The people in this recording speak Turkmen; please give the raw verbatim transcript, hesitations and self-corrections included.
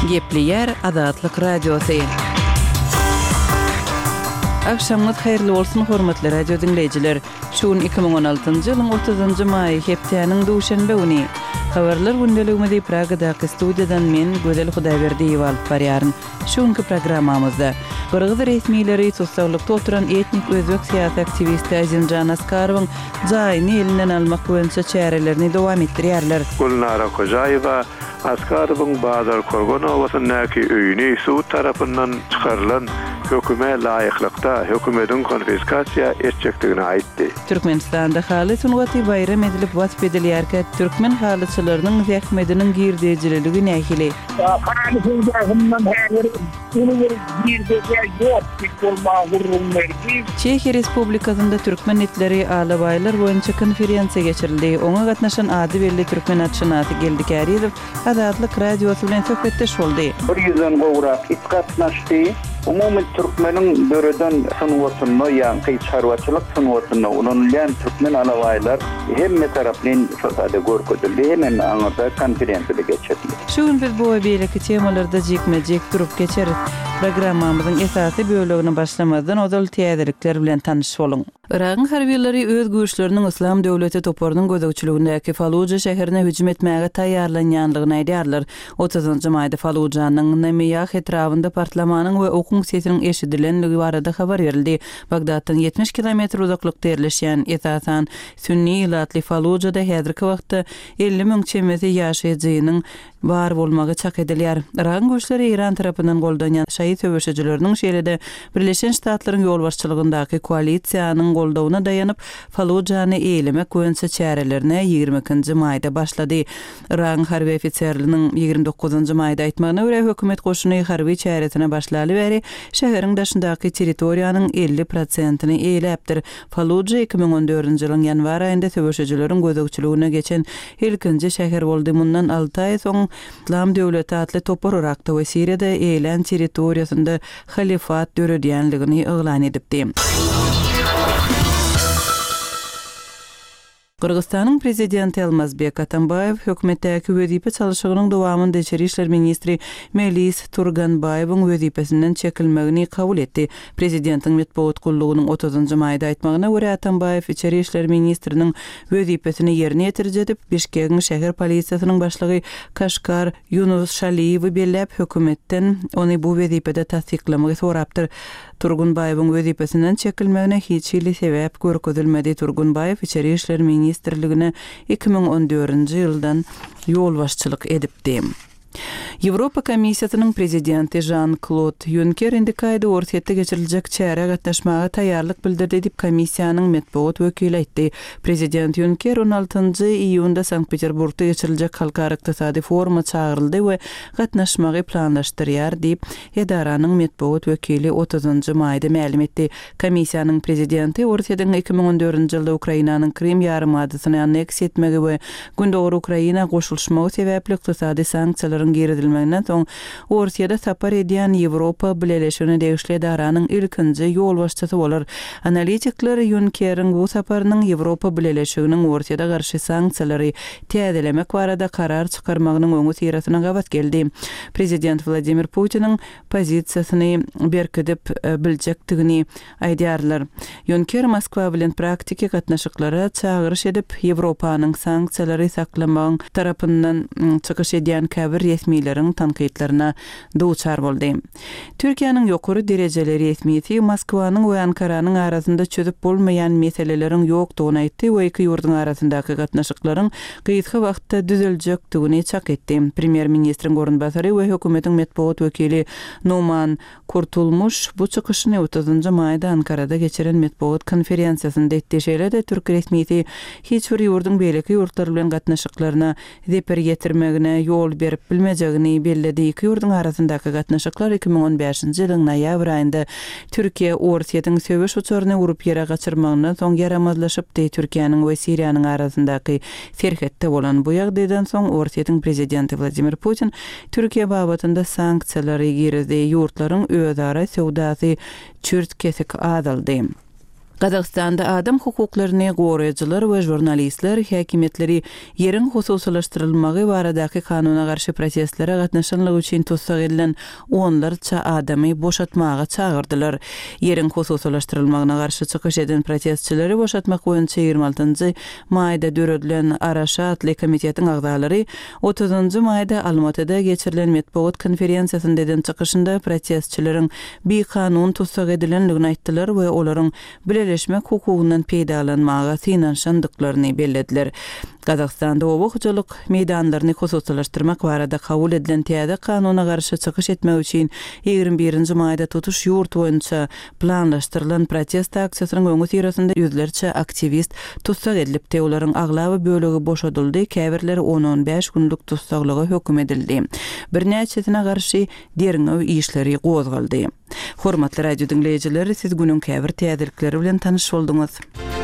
Gepli Azatlyk Radiosu. Akşamlar hayırlı olsun hormatly radio dinleyijiler. Şuun iki bin on altyncı ýylyň otuzynjy maý hepdeniň duşanby güni. Habarlar gündeliginde Pragadaky studiýadan men Gözel Hudaýberdiýew alyp barýaryn. Şuňky programmamyzda Gyrgyz resmiýetleri sosialykda oturan etnik özbek siýasat aktivisti Azinjan Askarowyň jaýyny elinden almak boýunça çärelerini dowam etdirýärler. Gulnara Kojaýewa Askarowyň Bazar Korgonowasynyňky öýüni suwut tarapyndan çykarylan höküme laýyklykda hökümetiň konfiskasiýa etjekdigini aýtdy. Türkmenistanda haly sunwaty bayram edilip wasp edilýärkä türkmen halyçylarynyň zähmetiniň girdiejiligi nähili. Çekiýa Respublikasynda türkmen etleri alabaýlar boýunça konferensiýa geçirildi. Oňa gatnaşan ady belli türkmen atşynaty geldik Äriýew Azatlyk Radiosu bilen söhbetdeş boldy. bir ýüzden gowrak it gatnaşdy. Umumy türkmeniň böreden sunwatyny ýa-ni çarwaçylyk sunwatyny ulanýan türkmen alabaýlar hemme taraplan fasada görkezildi. Hemen aňyrda konferensiýa geçirildi. Şu gün biz bu beýleki temalarda jekmejek durup geçeriz. Programmamyzyň esasy bölügini başlamadan ozal täzelikler bilen tanyş boluň. Iragyň harbiýleri öz güýçleriniň Islam döwleti toparynyň gözegçiligindäki Falluja şäherine hüjüm etmäge taýýarlanýanlygyny aýdýarlar. otuzynjy maýda Fallujanyň Namiýah etrafynda partlamanyň we okuň sesiniň eşidilenligi barada habar berildi. Bagdatdan yetmiş kilometr uzaklykda ýerleşýän esasan sünni ilatly Fallujada häzirki wagtda elli miň çemesi ýaşaýjynyň bar bolmagy çak edilýär. Iragyň güýçleri İran tarapyndan goldanýan şaýy töweşejileriniň şeýlede Birleşen Ştatlaryň ýolbaşçylygyndaky koalisiýanyň goldawyna daýanyp Fallujany eýlemek boýunça çärelerine ýigirmenki maýda başlady. Iragyň harby ofitserläriniň ýygrimi dokuzynjy maýda aýtmagyna görä hökümet goşuny harby çäresine başlaly bäri şäheriň daşyndaky territoriýanyň elli prosentini eýlepdir. Falluja iki bin on dördünjy ýylyň ýanwar aýynda töweşejileriň gözegçiligine geçen ilkinji şäher boldy. Mundan alty aý soň İslam döwleti atly topar Irakda we Siriýada eýlen territoriýasynda halifat döredýänligini eglan edipdi. Kırgızstanyň prezidenti Almazbek Atambayew hökümetdäki wezipä çalyşygynyň dowamynda Içeri işler ministri Melis Turganbayewiň wezipesinden çekilmegini kabul etdi. Prezidentiň medeniýet gullugynyň otuzynjy maýda aýtmagyna görä Atambayew Içeri işler ministriniň wezipesini ýerine ýetirjek, Bişkegiň şäher polisiýasynyň başlygy Kaşgar Yunus Şaliýewi belläp hökümetden ony bu wezipede tasdiklamagy sorapdyr. Turgunbayewiň wezipesinden çekilmegine hiç ýyly sebäp görkezilmedi. Turgunbayew Içeri işler ministrligine iki bin on dördünjy ýyldan ýolbaşçylyk edipdi. Ýewropa Komissiýasynyň prezidenti Jean-Claude Juncker indikaýdy ortaýetde geçiriljek çäre gatnaşmaga taýýarlyk bildirdi diýip komissiýanyň medeniýet wekili aýtdy. Prezident Juncker on altynjy iýunda Sankt-Peterburgda geçiriljek halkara ykdysady foruma çağıryldy we gatnaşmagy planlaşdyrýar diýip edaranyň medeniýet wekili otuzynjy maýda ma'lum etdi. Komissiýanyň prezidenti ortaýeden iki bin on dördünjy ýylda Ukrainanyň Krim ýarymadasyny anneks etmegi we gündogry Ukraina goşulşmagy sebäpli ykdysady sanksiýalaryň giridilmeginden soň ortaýada sapar edýän Ýewropa Birleşigine degişli edaranyň ilkinji ýolbaşçysy bolar. Analitikler Juncker'iň bu saparynyň Ýewropa Birleşiginiň ortaýada garşy sanksiýalary täzelemek barada karar çykarmagynyň öňü siratyna gabat geldi. Prezident Vladimir Putiniň pozisiýasyny berkidip biljekdigini aýdýarlar. Juncker Moskwa bilen praktiki gatnaşyklara çagyryş edip Ýewropanyň sanksiýalary saklamagyň tarapyndan çykyş edýän käbir resmiýetleriniň tanqidlerine duçar boldy. Türkiýanyň ýokary derejeli resmiýeti Moskwanyň we Ankaranyň arasynda çözüp bolmaýan meseleleriň ýokdugyny aýtdy we iki ýurduň arasyndaky gatnaşyklaryň gyýtky wagtda düzeljekdigini çak etdi. Premier ministriň orunbasary we hökümetiň medeniýet wekili Numan Kurtulmuş bu çykyşyny otuzynjy maýda Ankarada geçiren medeniýet konferensiýasynda etdi. Şeýle-de Türk resmiýeti hiç bir ýurduň beýleki ýurtlar bilen gatnaşyklaryna zeper getirmegine ýol berip bilmejegini belledi. Iki ýurduň arasyndaky gatnaşyklar iki bin on beşinji ýylyň noýabr aýynda Türkiýe ortaýetin söwüş uçaryny urup ýere gaçyrmagyna soň yaramazlaşypdy. Türkiýanyň we Siriýanyň arasyndaky serhetde bolan bu ýagdaýdan soň ortaýetin prezidenti Vladimir Putin Türkiýe babatynda sanksiýalary girdi. Ýurtlaryň özara sowdasy çürt kesik adaldy. Qazaqstanda adam hukuklaryny goraýjylar we jurnalistler häkimetleri ýeriň hususylaşdyrylmagy baradaky kanuna garşy proteslere gatnaşanlygy üçin tutsak edilen onlarça adamy boşatmaga çağırdylar. Ýeriň hususylaşdyrylmagyna garşy çykyş eden protestçileri boşatmak boýunça ýygrimi altynjy maýda döredilen Araşa atly komitetiň agdalary otuzunjy maýda Almatyda geçirilen metbuat konferensiýasynda eden çykyşynda protestçileriň bir kanun tutsak edilenligini aýtdylar we olaryň birleşmek hukugundan peýdalanmaga synanşandyklaryny bellediler. Qazaqstanda obuqçylyk meýdanlaryny hususylaşdyrmak barada kabul edilen täze kanuna garşy çykyş etmek üçin ýygrimi birinji maýda tutuş ýurt boýunça planlaşdyrylan protest aksiýasynyň öňü tirasynda ýüzlerçe aktivist tutsak edilipdi. Olaryň aglaby bölegi boşadyldy, käbirleri on on beş günlük tutsaklyga hökm edildi. Birnäçesine garşy deriňe işleri gozgaldy. Hormatly radio dinleýijiler, siz günüň käbir täzelikleri bilen tanyş bolduňyz.